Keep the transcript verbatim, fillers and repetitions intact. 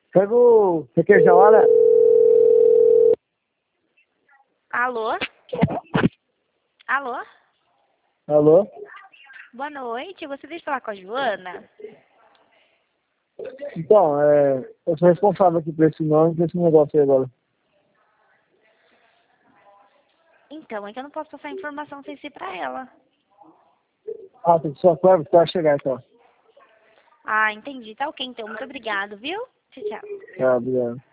Pega o requeijão lá, né? Alô? Alô? Alô? Boa noite, você deixa eu falar com a Joana? Então, é, eu sou responsável aqui por esse nome, por esse negócio aí agora. Então, é que eu não posso passar informação sem ser pra ela. Ah, tem que ser a Cleber, que vai chegar então. Ah, entendi. Tá ok, então. Muito obrigado, viu? Tchau, tchau. Tá, obrigado.